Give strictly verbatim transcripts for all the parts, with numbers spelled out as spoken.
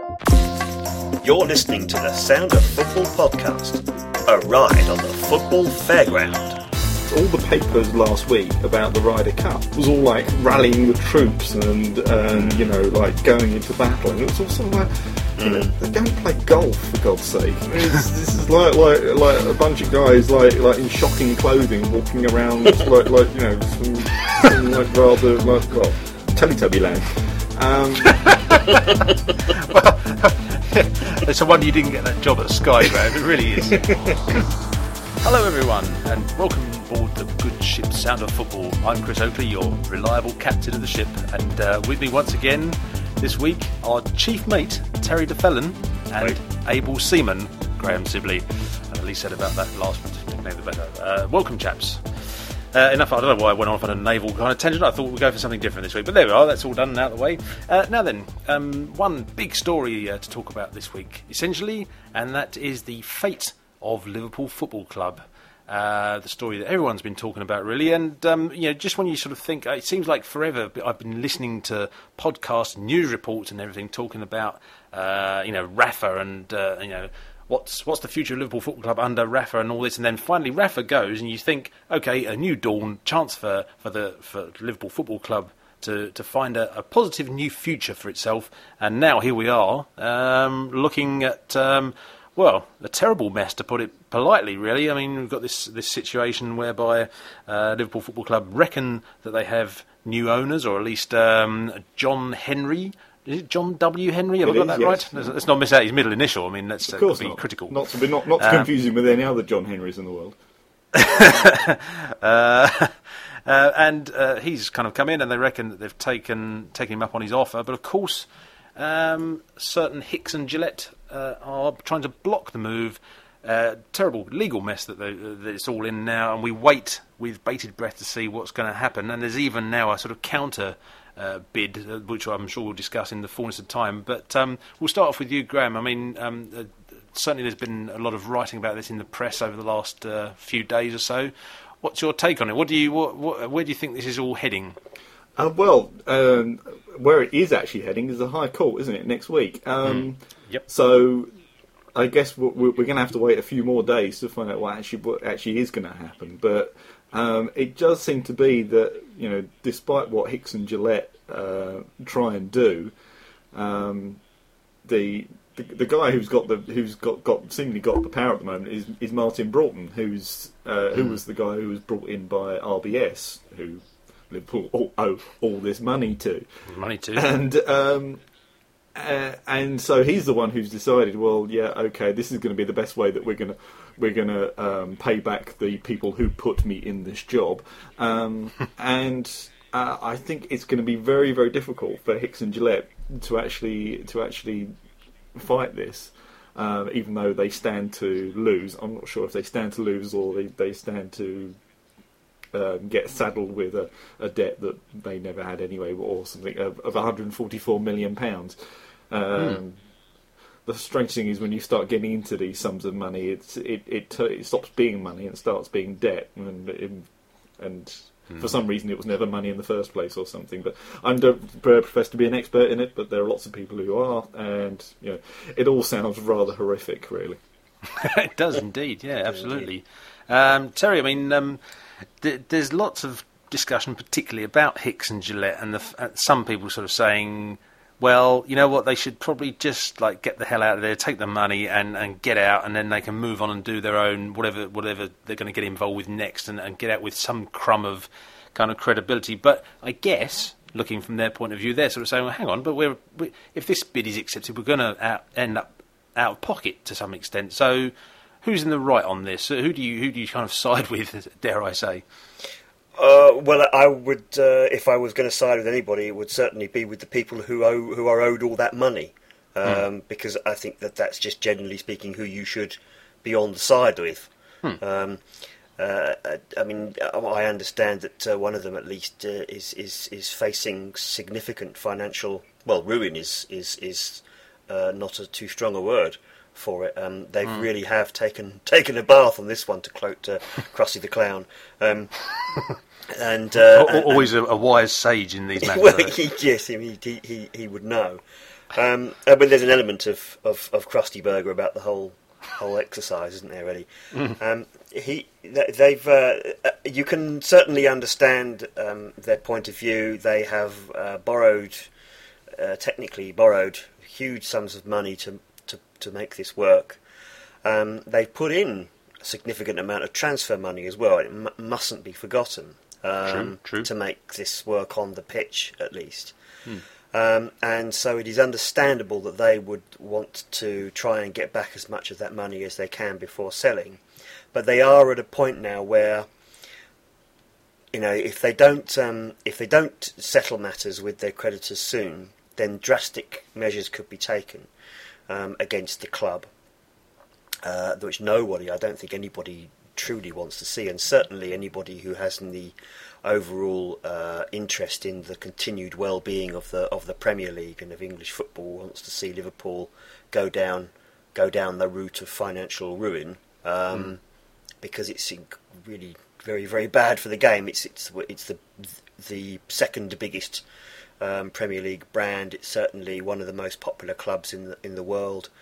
You're listening to the Sound of Football podcast, a ride on the football fairground. All the papers last week about the Ryder Cup was all like rallying the troops and, and you know, like going into battle. And it was also like, you know, they don't play golf, for God's sake. It's, this is like, like like a bunch of guys like like in shocking clothing walking around like like you know some, some like rather like well Teletubby land. Um, well, it's a wonder you didn't get that job at Sky, Graham. It really is. Hello, everyone, and welcome aboard the good ship Sound of Football. I'm Chris Oakley, your reliable captain of the ship, and uh, with me once again this week are chief mate Terry DeFellon and Wait. able seaman Graham Sibley. And at least said about that last nickname the better. Uh, welcome, chaps. Uh, enough, I don't know why I went off on a naval kind of tangent. I thought we'd go for something different this week, but there we are, that's all done and out of the way. Uh, now then, um, one big story uh, to talk about this week, essentially, and that is the fate of Liverpool Football Club. Uh, the story that everyone's been talking about, really, and um, you know, just when you sort of think, it seems like forever I've been listening to podcasts, news reports, and everything talking about, uh, you know, Rafa and uh, you know, what's what's the future of Liverpool Football Club under Rafa and all this, and then finally Rafa goes, and you think, okay, a new dawn, chance for for the for Liverpool Football Club to to find a, a positive new future for itself, and now here we are, um, looking at. Um, Well, a terrible mess, to put it politely, really. I mean, we've got this this situation whereby uh, Liverpool Football Club reckon that they have new owners, or at least um, John Henry. Is it John W. Henry? Have I got is, that yes. right? Let's, let's not miss out his middle initial. I mean, let's uh, be not. critical. Not to be not, not to um, confuse him with any other John Henrys in the world. uh, uh, and uh, he's kind of come in, and they reckon that they've taken taken him up on his offer. But of course, um, certain Hicks and Gillette uh, are trying to block the move. Uh, terrible legal mess that, they, that it's all in now, and we wait with bated breath to see what's going to happen. And there's even now a sort of counter uh, bid, uh, which I'm sure we'll discuss in the fullness of time. But um, we'll start off with you, Graham. I mean, um, uh, certainly there's been a lot of writing about this in the press over the last uh, few days or so. What's your take on it? What do you, what, what, where do you think this is all heading? Uh, well, um, where it is actually heading is the High Court, isn't it, next week? Um, mm. Yep. So I guess we're, we're going to have to wait a few more days to find out what actually what actually is going to happen. But um, it does seem to be that, you know, despite what Hicks and Gillette uh, try and do, um, the, the the guy who's got the who's got, got seemingly got the power at the moment is, is Martin Broughton, who's uh, who mm. was the guy who was brought in by R B S, who Liverpool owe all, all this money to. Money to. And um, uh, and so he's the one who's decided, well, yeah, okay, this is going to be the best way that we're going to we're going to um, pay back the people who put me in this job. Um, and uh, I think it's going to be very, very difficult for Hicks and Gillette to actually to actually fight this. Um, even though they stand to lose. I'm not sure if they stand to lose or they, they stand to Um, get saddled with a, a debt that they never had anyway, or something of, of one hundred forty-four million pounds. Um, mm. The strange thing is when you start getting into these sums of money, it's, it it it stops being money and starts being debt, and and mm. for some reason it was never money in the first place or something. But I don't profess to be an expert in it, but there are lots of people who are, and you know, it all sounds rather horrific, really. It does indeed, yeah, absolutely. Um, Terry, I mean. Um, There's lots of discussion, particularly about Hicks and Gillette, and the, uh, some people sort of saying, well, you know what, they should probably just like get the hell out of there, take the money and, and get out, and then they can move on and do their own, whatever whatever they're going to get involved with next, and, and get out with some crumb of kind of credibility. But I guess, looking from their point of view, they're sort of saying, well, hang on, but we're, we, if this bid is accepted, we're going to end up out of pocket to some extent. So who's in the right on this? Who do you who do you kind of side with, dare I say? Uh, well, I would, uh, if I was going to side with anybody, it would certainly be with the people who owe, who are owed all that money, um, mm. because I think that that's just generally speaking who you should be on the side with. Hmm. Um, uh, I mean, I understand that uh, one of them at least uh, is is is facing significant financial well ruin is is is uh, not a too strong a word for it. Um, they mm. really have taken taken a bath on this one, to quote uh, Krusty the Clown. Um, and uh, always and, a, a wise sage in these matters. Well, he, yes, he, he he he would know. Um, uh, but there's an element of, of, of Krusty Burger about the whole whole exercise, isn't there? Really, mm. um, he they've uh, you can certainly understand um, their point of view. They have uh, borrowed, uh, technically borrowed, huge sums of money to to, to make this work. Um, they've put in a significant amount of transfer money as well. It m- mustn't be forgotten um, true, true. to make this work on the pitch, at least. Hmm. Um, and so it is understandable that they would want to try and get back as much of that money as they can before selling. But they are at a point now where, you know, if they don't um, if they don't settle matters with their creditors soon, then drastic measures could be taken um, against the club, uh, which nobody, I don't think anybody truly wants to see, and certainly anybody who has any overall uh, interest in the continued well-being of the of the Premier League and of English football wants to see Liverpool go down go down the route of financial ruin, um, mm. because it's really very very bad for the game. It's it's it's the the second biggest um, Premier League brand. It's certainly one of the most popular clubs in the, in the world.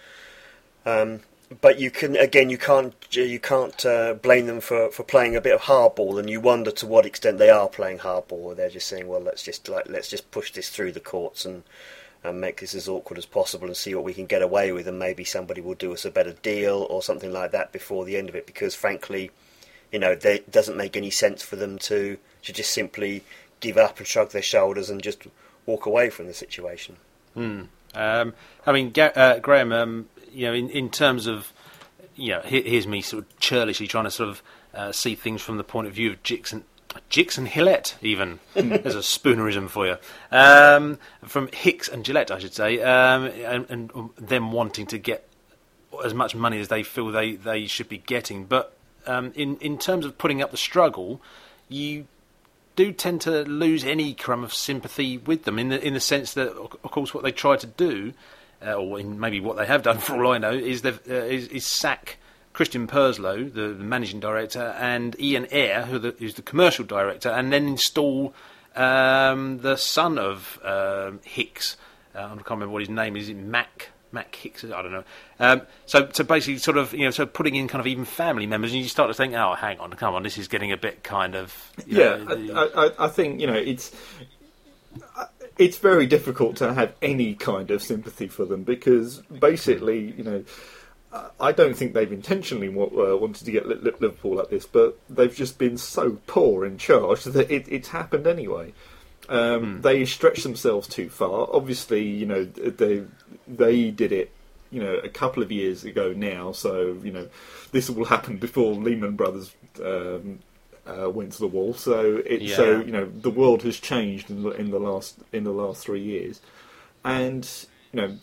Um, But you can again, you can't you can't uh, blame them for, for playing a bit of hardball, and you wonder to what extent they are playing hardball. Or they're just saying, well, let's just like let's just push this through the courts and, and make this as awkward as possible and see what we can get away with, and maybe somebody will do us a better deal or something like that before the end of it. Because frankly, you know, they, it doesn't make any sense for them to to just simply give up and shrug their shoulders and just walk away from the situation. Hmm. Um, I mean, uh, Graham. Um, You know, in, in terms of, you know, here's me sort of churlishly trying to sort of uh, see things from the point of view of Jix and Jix and Gillette, even. There's a spoonerism for you. Um, from Hicks and Gillette, I should say, um, and, and them wanting to get as much money as they feel they, they should be getting. But um, in, in terms of putting up the struggle, you do tend to lose any crumb of sympathy with them, in the in the sense that, of course, what they try to do, Uh, or in maybe what they have done, for all I know, is, uh, is, is sack Christian Purslow, the, the managing director, and Ian Eyre, who the, who's the commercial director, and then install um, the son of um, Hicks. Uh, I can't remember what his name is. Is it Mac? Mac Hicks? I don't know. Um, so, so basically, sort of, you know, so putting in kind of even family members, and you start to think, oh, hang on, come on, this is getting a bit kind of. You yeah, know, I, I, I think you know it's. It's very difficult to have any kind of sympathy for them because basically, you know, I don't think they've intentionally want, uh, wanted to get Liverpool like this, but they've just been so poor in charge that it, it's happened anyway. Um, mm. They stretched themselves too far. Obviously, you know, they they did it, you know, a couple of years ago now. So you know, this will happen before Lehman Brothers. Um, Uh, went to the wall, so it yeah. so you know the world has changed in the, in the last in the last three years, and you know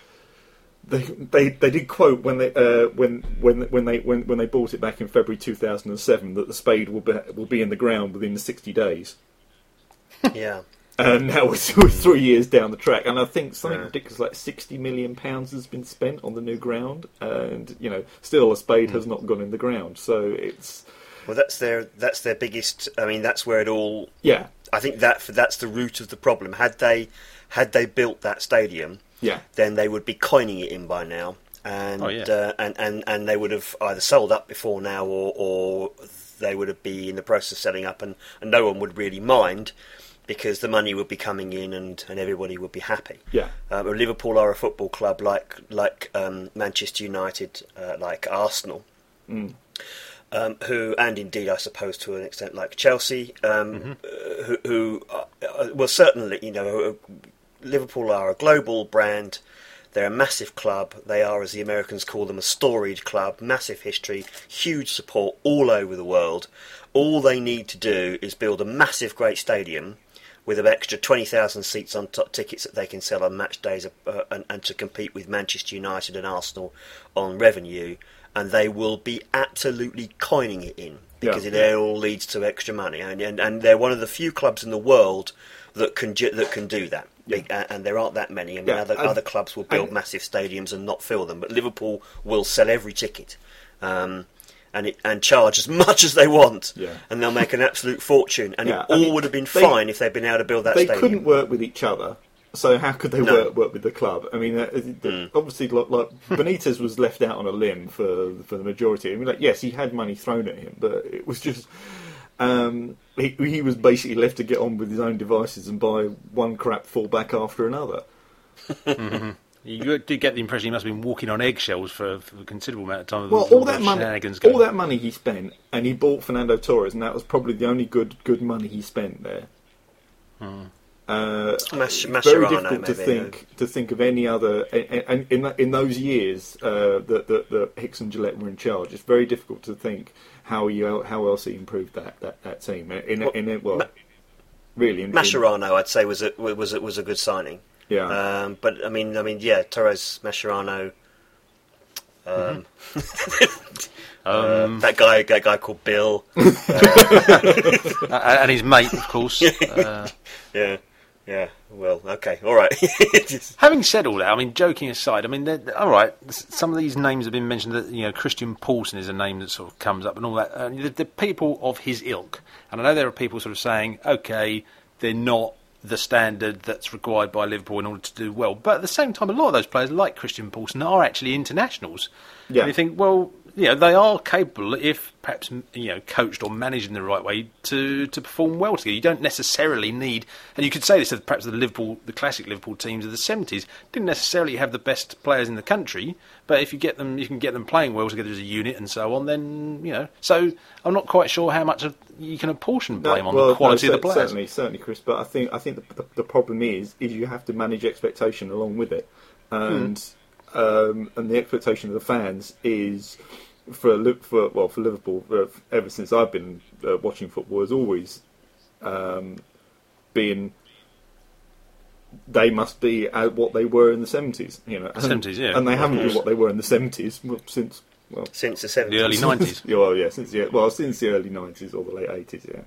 they they, they did quote when they uh, when when when they when, when they bought it back in February two thousand seven that the spade will be will be in the ground within sixty days. Yeah, and now we're, we're three years down the track, and I think something yeah. ridiculous like sixty million pounds has been spent on the new ground, and you know still a spade mm. has not gone in the ground, so it's. Well, that's their that's their biggest. I mean, that's where it all. Yeah. I think that that's the root of the problem. Had they had they built that stadium, yeah, then they would be coining it in by now, and oh, yeah. uh, and, and and they would have either sold up before now, or or they would have been in the process of selling up, and, and no one would really mind because the money would be coming in, and, and everybody would be happy. Yeah. Uh, Liverpool are a football club like like um, Manchester United, uh, like Arsenal. Mm. Um, who, and indeed, I suppose to an extent, like Chelsea, um, mm-hmm. uh, who, who uh, well, certainly, you know, Liverpool are a global brand. They're a massive club. They are, as the Americans call them, a storied club. Massive history, huge support all over the world. All they need to do is build a massive, great stadium with an extra twenty thousand seats on top tickets that they can sell on match days, uh, and, and to compete with Manchester United and Arsenal on revenue. And they will be absolutely coining it in because yeah, it yeah. all leads to extra money, and, and and they're one of the few clubs in the world that can ju- that can do that. Yeah. And there aren't that many. I mean, yeah. other and, other clubs will build and, massive stadiums and not fill them, but Liverpool will sell every ticket, um, and it, and charge as much as they want, yeah. and they'll make an absolute fortune. And yeah. it all I mean, would have been they, fine if they'd been able to build that they stadium. They couldn't work with each other. So how could they No. work work with the club? I mean, uh, Mm. obviously, like, like Benitez was left out on a limb for for the majority. I mean, like, yes, he had money thrown at him, but it was just um, he he was basically left to get on with his own devices and buy one crap fullback after another. Mm-hmm. You did get the impression he must have been walking on eggshells for, for a considerable amount of time. Well, with all that the money, shenanigans going. all that money he spent, and he bought Fernando Torres, and that was probably the only good good money he spent there. Hmm. Uh, Mas- it's Mascherano, very difficult to maybe, think to think of any other. And, and in that, in those years uh, that that that Hicks and Gillette were in charge, it's very difficult to think how he how else he improved that that, that team. In a, Well, in a, well, Ma- really, in, in, Mascherano, I'd say, was a, was a, was a good signing. yeah. Um, but I mean, I mean, yeah, Torres, Mascherano, um, uh, Um, that guy, that guy called Bill. uh, and his mate, of course. uh, Yeah, yeah. Well, okay, all right. Just- Having said all that, I mean, joking aside, I mean, they're- they're- all right, s- some of these names have been mentioned. That, you know, Christian Paulsen is a name that sort of comes up and all that. Uh, the, the people of his ilk, and I know there are people sort of saying, okay, they're not the standard that's required by Liverpool in order to do well. But at the same time, a lot of those players, like Christian Paulsen, are actually internationals. Yeah. And you think, well, you know, they are capable, if perhaps, you know, coached or managed in the right way, to, to perform well together. You don't necessarily need, and you could say this of perhaps the Liverpool, the classic Liverpool teams of the seventies, didn't necessarily have the best players in the country, but if you get them, you can get them playing well together as a unit and so on. Then, you know, so I'm not quite sure how much of you can apportion blame No, on well, the quality no, of the players. Certainly, certainly, Chris. But I think I think the, the, the problem is is you have to manage expectation along with it, and Hmm. um, and the expectation of the fans is for Li- for well for Liverpool uh, ever since I've been uh, watching football has always um, been they must be at what they were in the seventies, you know, and, seventies, yeah, and they of haven't been course. what they were in the seventies well, since well Since the The seventies. early nineties. yeah, well, yeah, since the well, since the early nineties or the late eighties, yeah.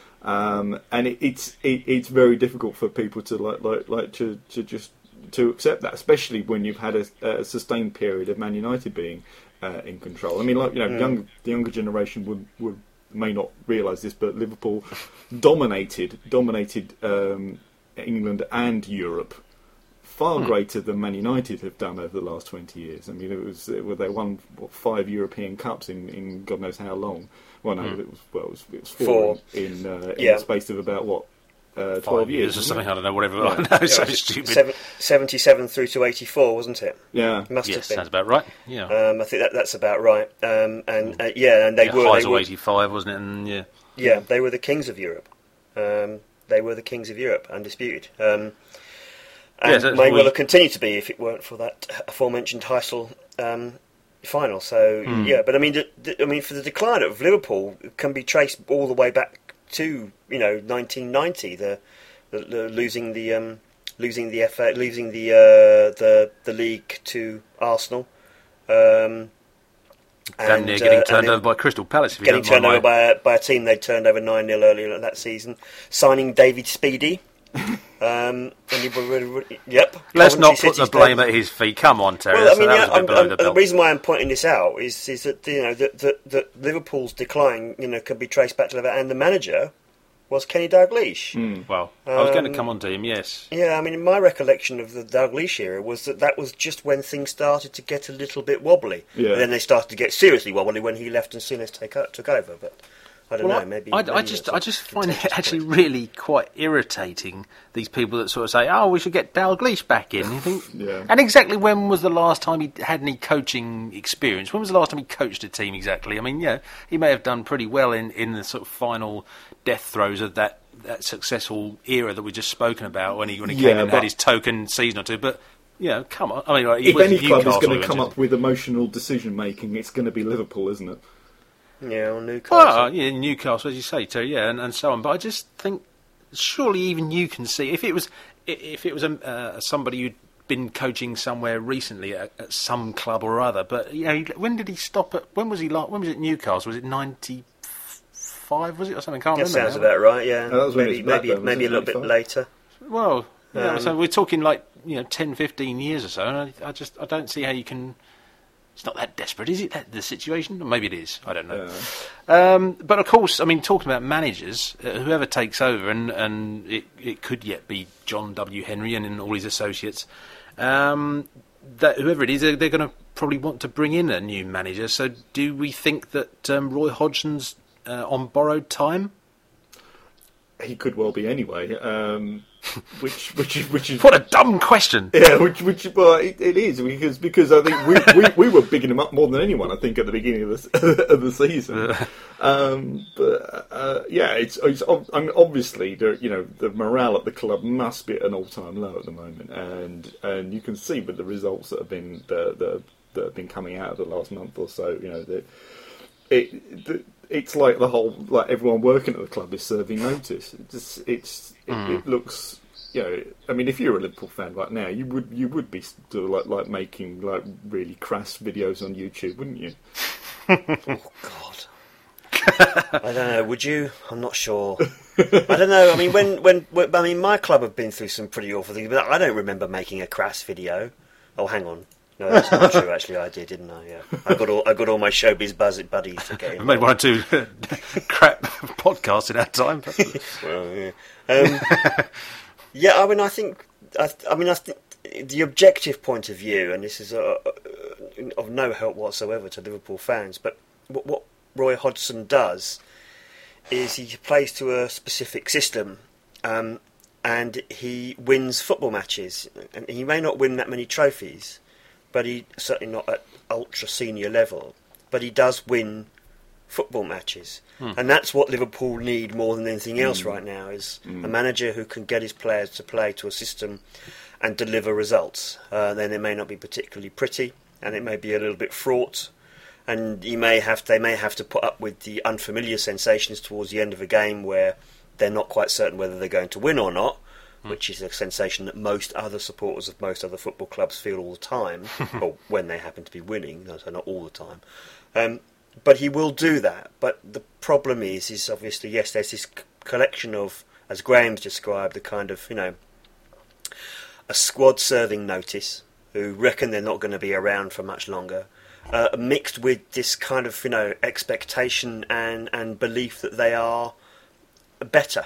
Um, and it, it's it, it's very difficult for people to like like like to, to just to accept that, especially when you've had a, a sustained period of Man United being uh, in control. I mean, like you know, Mm. young the younger generation would would may not realise this, but Liverpool dominated dominated um, England and Europe far Hmm. greater than Man United have done over the last twenty years. I mean, it was it, well, they won what, five European Cups in, in God knows how long. Well, no, Hmm. it was well, it was, it was four, Four. in uh, in Yeah. the space of about what uh, Five twelve years or wasn't something, it? I don't know, whatever. Yeah. I know, it's so Yeah, stupid. Seven, seventy-seven through to eighty-four, wasn't it? Yeah, Must Yes, have been. sounds about right. Yeah. Um, I think that that's about right. Um, and uh, yeah, and they yeah, were, they Heysel were eighty-five, wasn't it? And yeah. yeah, they were the kings of Europe. Um, they were the kings of Europe, undisputed. Um, and Yes, that's may we- well have continued to be if it weren't for that aforementioned Heysel um, final. So Hmm. yeah, but I mean, the, the, I mean, for the decline of Liverpool can be traced all the way back to you know nineteen ninety, the, the, the losing the um, losing the F A, losing the uh, the the league to Arsenal. Um, Damn and, near uh, getting and turned then over by Crystal Palace. If you getting don't turned mind over my- by a, by a team they'd turned over nine nil earlier that season, signing David Speedy. um, and he, yep. Let's Coventry not put City's the blame David- at his feet. Come on, Terry. Well, I mean, that yeah, was a bit I'm, below I'm, the the belt. reason why I'm pointing this out is is that you know that that, that Liverpool's decline, you know, can be traced back to that, and the manager was Kenny Dalglish. Hmm. Well, I was going to Um, come on to him, yes. Yeah, I mean, my recollection of the Dalglish era was that that was just when things started to get a little bit wobbly. Yeah. And then they started to get seriously wobbly when he left and Sinas take o- took over. But I don't Well, know, maybe. I, I maybe just, that's I a just find it contentious actually point. really quite irritating. These people that sort of say, "Oh, we should get Dalglish back in." You think, Yeah. and exactly when was the last time he had any coaching experience? When was the last time he coached a team? Exactly. I mean, yeah, he may have done pretty well in, in the sort of final death throes of that, that successful era that we just spoken about when he when he Yeah, came in and but- had his token season or two. But you know, come on. I mean, like, he if was any at club is Newcastle, going he to come went up with emotional decision making, it's going to be Liverpool, isn't it? Yeah, or Newcastle. Well, yeah, Newcastle, as you say, Terry, yeah, and, and so on. But I just think, surely even you can see if it was i- if it was a, uh, somebody who'd been coaching somewhere recently at, at some club or other. But you know, when did he stop at? When was he? Like, when was it Newcastle? Was it ninety five? Was it or something? Can't that remember. sounds now. about right. Yeah, Oh, that was when maybe it was maybe Blackburn, maybe a wasn't little it, bit later. Well, yeah, Um, so we're talking like you know ten, fifteen years or so. And I, I just I don't see how you can it's not that desperate, is it? That, the situation, or maybe it is. I don't know. Yeah. Um, but of course, I mean, talking about managers, uh, whoever takes over, and and it it could yet be John W. Henry and, and all his associates. Um, that whoever it is, they're, they're going to probably want to bring in a new manager. So, do we think that um, Roy Hodgson's uh, on borrowed time? He could well be anyway. Um, which, which is, which is what a dumb question. Yeah, which, which, well, it, it is because because I think we, we we were bigging him up more than anyone. I think at the beginning of the of the season. Um, but uh, yeah, it's, it's I mean, obviously the, you know the morale at the club must be at an all time low at the moment, and and you can see with the results that have been the, the that have been coming out of the last month or so. You know that it. The, It's like the whole, like everyone working at the club is serving notice. It's, just, it's it, mm. it looks, you know. I mean, if you're a Liverpool fan right now, you would you would be sort of like like making like really crass videos on YouTube, wouldn't you? Oh God, I don't know. Would you? I'm not sure. I don't know. I mean, when, when when I mean, my club have been through some pretty awful things, but I don't remember making a crass video. Oh, hang on. No, that's not true. Actually, I did, didn't I? Yeah, I got all I got all my showbiz buzz buddies to get in. We made one or two crap podcasts in our time. Well, yeah. Um, yeah, I mean, I think, I, I mean, I think the objective point of view, and this is uh, of no help whatsoever to Liverpool fans, but what, what Roy Hodgson does is he plays to a specific system. Um, and he wins football matches, and he may not win that many trophies, but he certainly not at ultra senior level. But he does win football matches, hmm. and that's what Liverpool need more than anything else mm. right now. Is mm. a manager who can get his players to play to a system and deliver results. Uh, then it may not be particularly pretty, and it may be a little bit fraught, and you may have they may have to put up with the unfamiliar sensations towards the end of a game where they're not quite certain whether they're going to win or not. Which is a sensation that most other supporters of most other football clubs feel all the time, or when they happen to be winning, so not all the time. Um, but he will do that. But the problem is, is obviously, yes, there's this c- collection of, as Graham's described, the kind of, you know, a squad serving notice, who reckon they're not going to be around for much longer, uh, mixed with this kind of, you know, expectation and, and belief that they are better.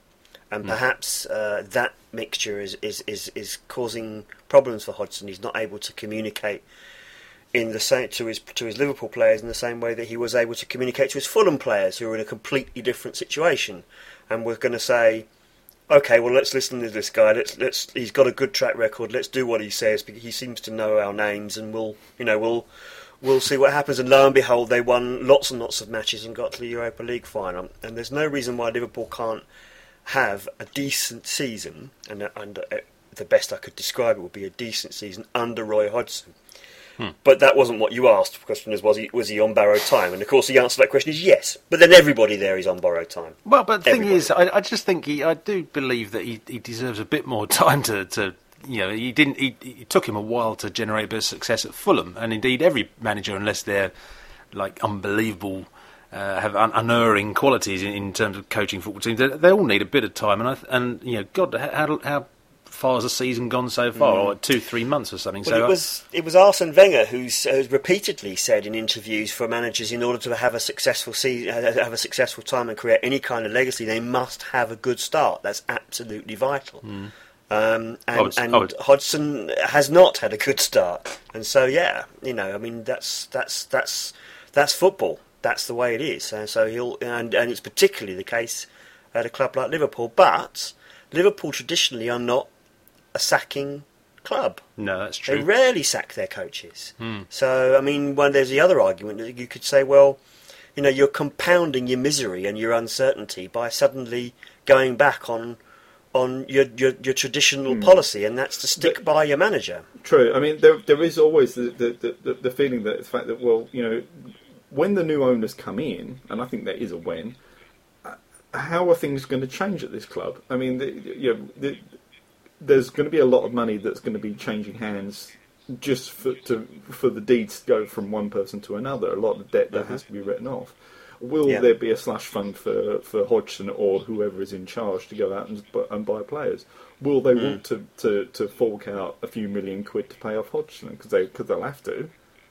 And perhaps uh, that mixture is, is, is, is causing problems for Hodgson. He's not able to communicate in the same to his to his Liverpool players in the same way that he was able to communicate to his Fulham players, who are in a completely different situation. And we're going to say, okay, well, let's listen to this guy. Let's let's he's got a good track record. Let's do what he says because he seems to know our names, and we'll you know we'll we'll see what happens. And lo and behold, they won lots and lots of matches and got to the Europa League final. And there's no reason why Liverpool can't have a decent season, and, and uh, the best I could describe it would be a decent season under Roy Hodgson. Hmm. But that wasn't what you asked. The question is, was he was he on borrowed time? And of course, the answer to that question is yes. But then everybody there is on borrowed time. Well, but the everybody. thing is, I, I just think he, I do believe that he, he deserves a bit more time to, to you know, he didn't. He, it took him a while to generate a bit of success at Fulham, and indeed every manager, unless they're like unbelievable. Uh, have un- unerring qualities in, in terms of coaching football teams. They, they all need a bit of time, and I th- and you know, God, how how far has the season gone so far? Mm. Or two, three months or something. Well, so it was it was Arsene Wenger who's uh, repeatedly said in interviews for managers, in order to have a successful season, have a successful time and create any kind of legacy, they must have a good start. That's absolutely vital. Mm. Um, and would, and would... Hodgson has not had a good start, and so yeah, you know, I mean, that's that's that's that's football. That's the way it is, and so he'll, and, and it's particularly the case at a club like Liverpool. But Liverpool traditionally are not a sacking club. No, that's true. They rarely sack their coaches. Hmm. So, I mean, when there's the other argument that you could say, well, you know, you're compounding your misery and your uncertainty by suddenly going back on on your your, your traditional hmm. policy, and that's to stick but, by your manager. True. I mean, there there is always the the, the, the feeling that the fact that, well, you know, when the new owners come in, and I think there is a when, uh, how are things going to change at this club? I mean, the, you know, the, there's going to be a lot of money that's going to be changing hands just for to, for the deeds to go from one person to another. A lot of debt that mm-hmm. has to be written off. Will yeah. there be a slush fund for, for Hodgson or whoever is in charge to go out and, and buy players? Will they mm. want to, to, to fork out a few million quid to pay off Hodgson because they, cause they'll have to?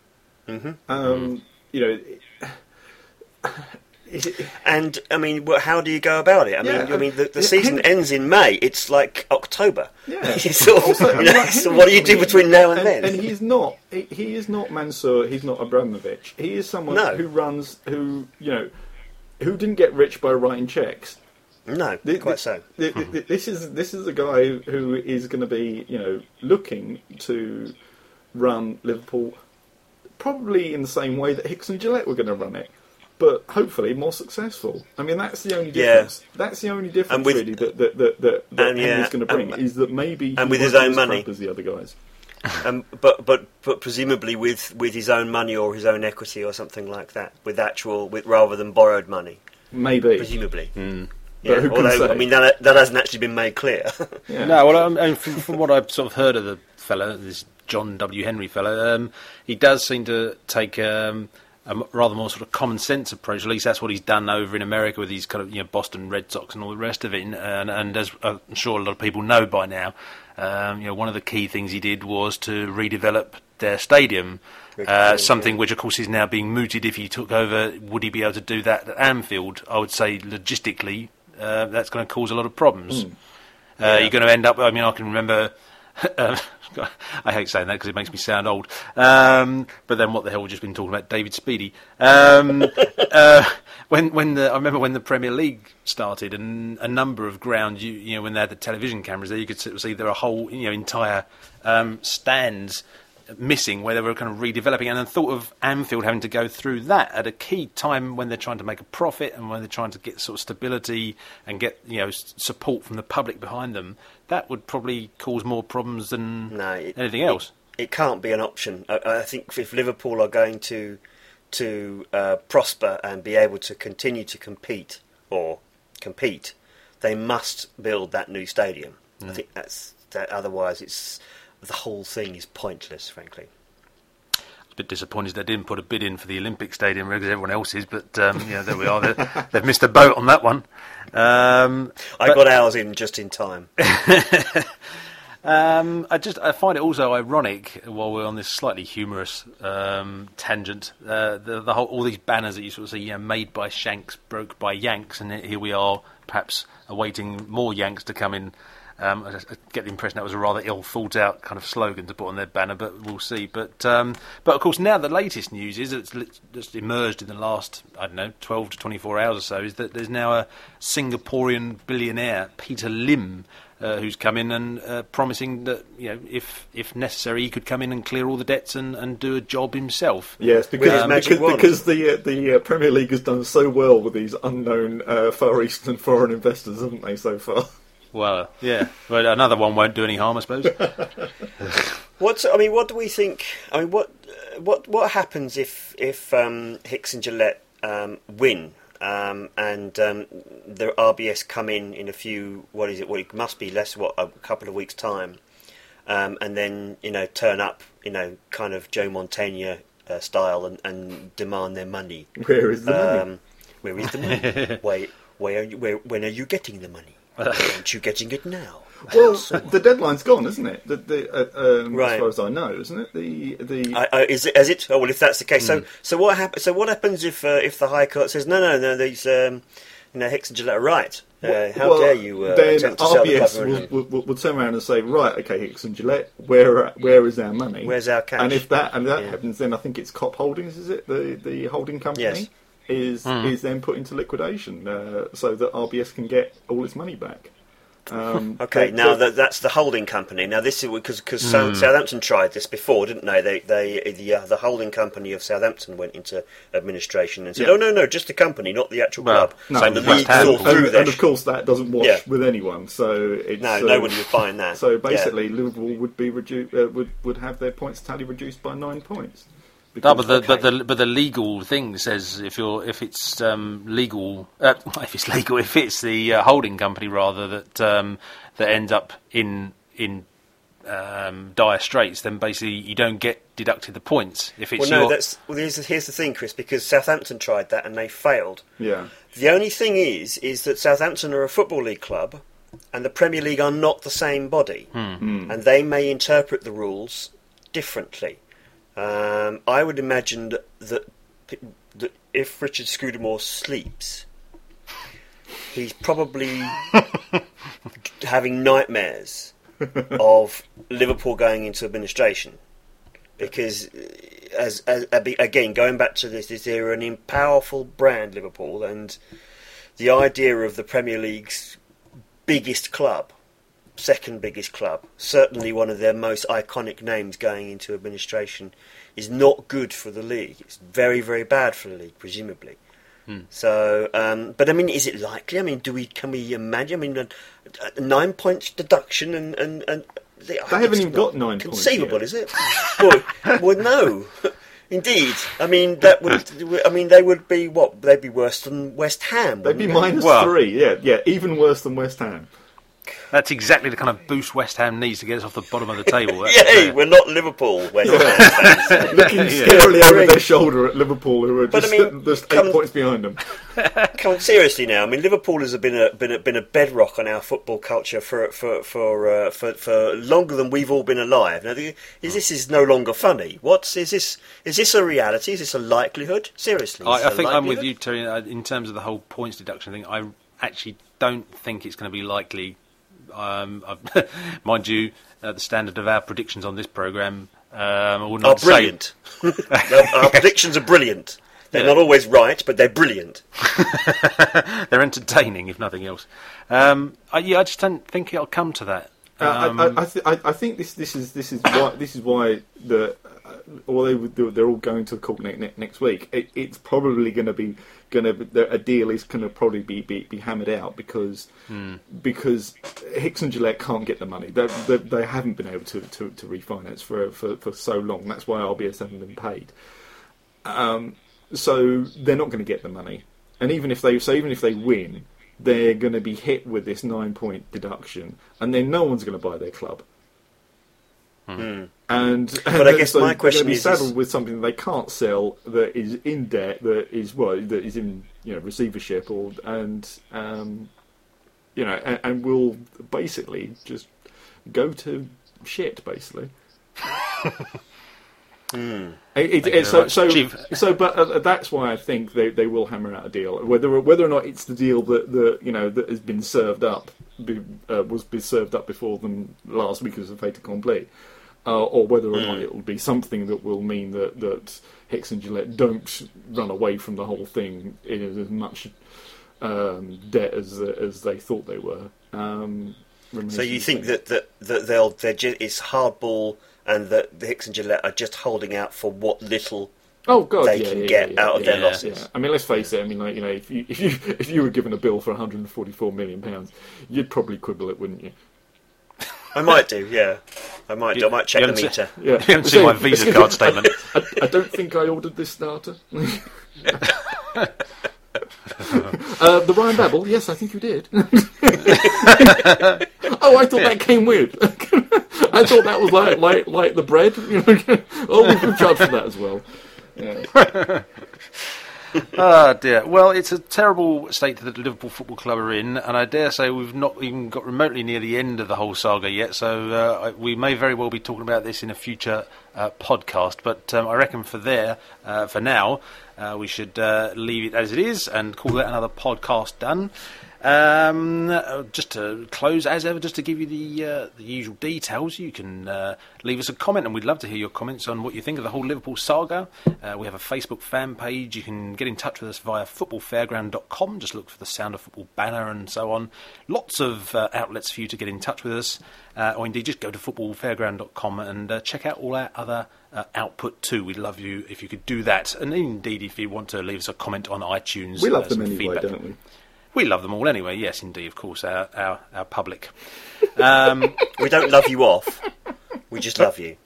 Mm-hmm. Um, mm. You know. It, it, and I mean, well, how do you go about it? I yeah, mean, I mean, the, the yeah, season Henry, ends in May. It's like October. Yeah. sort of, also, you know, like so Henry, what do you I do mean, between now and, and then? And he's not. He, he is not Mansour. He's not Abramovich. He is someone No. who runs. Who you know, who didn't get rich by writing checks. No, The- quite the- so. the- the- This is this is a guy who is going to be, you know, looking to run Liverpool probably in the same way that Hicks and Gillette were going to run it, but hopefully more successful. I mean, that's the only Yeah. difference. That's the only difference And with- really that that that, that, that and, yeah, Henry's going to bring and- is that maybe and he with his won't be own as money. crap as the other guys. Um, but but but presumably with, with his own money or his own equity or something like that, with actual with rather than borrowed money, Maybe. presumably. Mm. But who can although say? I mean that that hasn't actually been made clear. Yeah. No, well, I mean, from, from what I've sort of heard of the fella, this John W. Henry fella, um, he does seem to take um, a m- rather more sort of common sense approach. At least that's what he's done over in America with these kind of, you know, Boston Red Sox and all the rest of it. And, and, and as I'm sure a lot of people know by now, um, you know, one of the key things he did was to redevelop their stadium. Uh, something which, of course, is now being mooted. If he took over, would he be able to do that at Anfield? I would say logistically, uh, that's going to cause a lot of problems. Mm. Uh, Yeah. You're going to end up. I mean, I can remember. Uh, I hate saying that because it makes me sound old. Um, but then, what the hell? We've just been talking about David Speedy. Um, uh, when when the I remember when the Premier League started, and a number of grounds, you, you know, when they had the television cameras there, you could see there were whole, you know, entire um, stands missing where they were kind of redeveloping, and I thought of Anfield having to go through that at a key time when they're trying to make a profit and when they're trying to get sort of stability and get, you know, s- support from the public behind them. That would probably cause more problems than No, it, anything else. It, it can't be an option. I, I think if Liverpool are going to to uh, prosper and be able to continue to compete or compete, they must build that new stadium. Mm. I think that's that. Otherwise, it's the whole thing is pointless, frankly. I was a bit disappointed they didn't put a bid in for the Olympic Stadium because everyone else is, but um, yeah, there we are. They, they've missed a boat on that one. Um, I but- got ours in just in time. Um, I just I find it also ironic while we're on this slightly humorous um, tangent. Uh, the, the whole all these banners that you sort of see, you know, made by Shanks, broke by Yanks, and here we are, perhaps awaiting more Yanks to come in. Um, I, just, I get the impression that was a rather ill thought out kind of slogan to put on their banner, but we'll see. But um, but of course now the latest news is that it's lit- just emerged in the last, I don't know, twelve to twenty-four hours or so, is that there's now a Singaporean billionaire, Peter Lim, Uh, who's come in and uh, promising that, you know, if if necessary, he could come in and clear all the debts and, and do a job himself. Yes, With because his magic because, wand. because the uh, the uh, Premier League has done so well with these unknown uh, Far Eastern foreign investors, haven't they, so far? Well, yeah. Well, another one won't do any harm, I suppose. What's I mean, what do we think? I mean, what what what happens if if um, Hicks and Gillette um, win? Um, and um, the R B S come in in a few, what is it, well, it must be less, what, a couple of weeks' time, um, and then, you know, turn up, you know, kind of Joe Montaigne uh, style and, and demand their money. Where is the money? Um, where is the money? where, where, are you, where, when are you getting the money? Aren't you getting it now? Well, the deadline's gone, isn't it? The, the, uh, um, Right. As far as I know, isn't it? The the I, I, is it? Is it? Oh well, if that's the case, Mm. so so what happens? So what happens if uh, if the High Court says no, no, no, these um, you know Hicks and Gillette are right? Uh, how well, dare you uh, then attempt to sell the R B S club? will, will, will, will turn around and say, right, okay, Hicks and Gillette, where where is our money? Where's our cash? And if that and that Yeah. happens, then I think it's Cop Holdings, is it? The the holding company Yes. is is then put into liquidation uh, so that R B S can get all its money back. Um, Okay, but- now but- that that's the holding company. Now this is because because Southampton tried this before, didn't they? They they the uh, the holding company of Southampton went into administration and said, Yeah. "Oh no, no, just the company, not the actual Well, club." No, so the West league Ham. saw and, through and, their and of course that doesn't wash Yeah. with anyone. So it's, No, uh, nobody would find that. So Yeah. basically, Liverpool would be redu- uh, would would have their points tally reduced by nine points. No, Because- but the, Okay. but the but the legal thing says if you're if it's um, legal uh, if it's legal if it's the uh, holding company rather that um, that ends up in in um, dire straits, then basically you don't get deducted the points if it's Well, no, your. that's well. Here's the, here's the thing, Chris, because Southampton tried that and they failed. yeah. The only thing is, is that Southampton are a football league club, and the Premier League are not the same body, Mm. and they may interpret the rules differently. Um, I would imagine that, that, that if Richard Scudamore sleeps, he's probably having nightmares of Liverpool going into administration. Because, as, as again, going back to this, is they're an powerful brand, Liverpool, and the idea of the Premier League's biggest club, second biggest club, certainly one of their most iconic names going into administration, is not good for the league. It's very, very bad for the league, presumably. Hmm. So, um, but I mean, is it likely? I mean, do we can we imagine? I mean, a, a nine points deduction and and. and They haven't even got nine points. Conceivable, is it? well, well, no, indeed. I mean, that would. I mean, they would be what? They'd be worse than West Ham. They'd be they? minus well, three. Yeah, yeah, even worse than West Ham. That's exactly the kind of boost West Ham needs to get us off the bottom of the table. Yeah, we're not Liverpool. West Ham fans. Looking scarily over their shoulder at Liverpool, who are just, I mean, just eight come, points behind them. Come on, seriously now. I mean, Liverpool has been a been a, been a bedrock on our football culture for for for, uh, for for longer than we've all been alive. Now, is this is no longer funny? What's is this? Is this a reality? Is this a likelihood? Seriously, I, I think I'm with you, Terry. In terms of the whole points deduction thing, I actually don't think it's going to be likely. Um, mind you, uh, the standard of our predictions on this programme um, I would not are brilliant. Our predictions are brilliant. They're yeah. not always right, but they're brilliant. They're entertaining, if nothing else. Um, I, yeah, I just don't think it'll come to that. Um, uh, I, I, th- I, I think this this is this is why this is why the uh, well they they're all going to the court ne- next week. It, it's probably going to be going to a deal is going to probably be, be, be hammered out because hmm. because Hicks and Gillette can't get the money. They they, they haven't been able to, to, to refinance for, for for so long. That's why R B S haven't been paid. Um, so they're not going to get the money, and even if they so even if they win, they're going to be hit with this nine-point deduction, and then no one's going to buy their club. Hmm. And, but and I guess so my question be is, saddled with something that they can't sell, that is in debt, that is well, that is in you know receivership, or and um, you know, and, and will basically just go to shit, basically. Mm. It, it, it, so, so, so, but uh, that's why I think they, they will hammer out a deal. Whether whether or not it's the deal that, that you know that has been served up, be, uh, was be served up before them last week as a fait accompli, uh, or whether or mm. not it will be something that will mean that, that Hicks and Gillette don't run away from the whole thing in as much um, debt as as they thought they were. Um, so you think that, that that they'll they're just, it's hardball. And that the Hicks and Gillette are just holding out for what little oh, God, they yeah, can yeah, get yeah, out of yeah, their yeah, losses. Yeah. I mean, let's face it. I mean, like you know, if you if you if you were given a bill for one hundred and forty-four million pounds, you'd probably quibble it, wouldn't you? I might do. Yeah, I might. Do. I might check the meter. See, yeah, you haven't seen my Visa card statement. I, I, I don't think I ordered this starter. uh, the Ryan Babel, yes, I think you did. Oh, I thought yeah. that came with. I thought that was like like like the bread. Oh, we can charge for that as well. Yeah. Oh dear. Well, it's a terrible state that the Liverpool Football Club are in, and I dare say we've not even got remotely near the end of the whole saga yet. So uh, we may very well be talking about this in a future uh, podcast. But um, I reckon for there, uh, for now, uh, we should uh, leave it as it is and call that another podcast done. Um, just to close, as ever, just to give you the uh, the usual details, you can uh, leave us a comment, and we'd love to hear your comments on what you think of the whole Liverpool saga. Uh, we have a Facebook fan page. You can get in touch with us via football fairground dot com. Just look for the Sound of Football banner and so on. Lots of uh, outlets for you to get in touch with us, uh, or indeed just go to football fairground dot com and uh, check out all our other uh, output too. We'd love you if you could do that, and indeed if you want to leave us a comment on iTunes. We love uh, them anyway, feedback. Don't we? We love them all anyway, yes, indeed, of course, our our, our public. Um, we don't love you off. We just love you.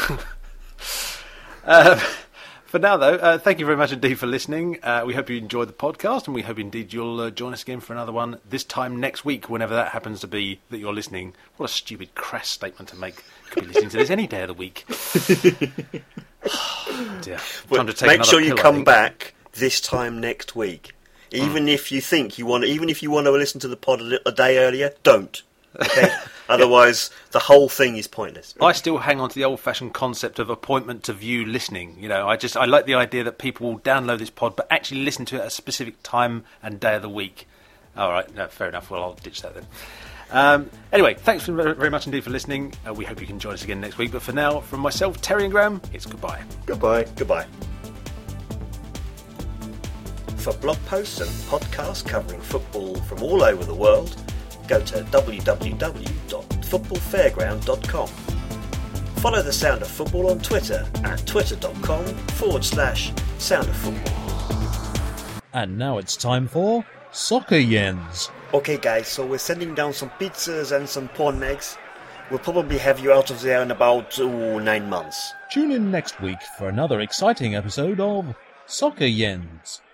uh, for now, though, uh, thank you very much indeed for listening. Uh, we hope you enjoyed the podcast, and we hope indeed you'll uh, join us again for another one this time next week, whenever that happens to be that you're listening. What a stupid, crass statement to make. You could be listening to this any day of the week. Oh, dear. Well, to take make sure you pill, come back this time next week. Even mm. if you think you want, even if you want to listen to the pod a, a day earlier, don't. Okay? Otherwise, the whole thing is pointless. I still hang on to the old-fashioned concept of appointment to view listening. You know, I just I like the idea that people will download this pod, but actually listen to it at a specific time and day of the week. All right, no, fair enough. Well, I'll ditch that then. Um, anyway, thanks very, very much indeed for listening. Uh, we hope you can join us again next week. But for now, from myself, Terry and Graham, it's goodbye. Goodbye. Goodbye. For blog posts and podcasts covering football from all over the world, go to w w w dot football fairground dot com. Follow the Sound of Football on Twitter at twitter.com forward slash Sound of Football. And now it's time for Soccer Yens. Okay guys, so we're sending down some pizzas and some porn eggs. We'll probably have you out of there in about ooh, nine months. Tune in next week for another exciting episode of Soccer Yens.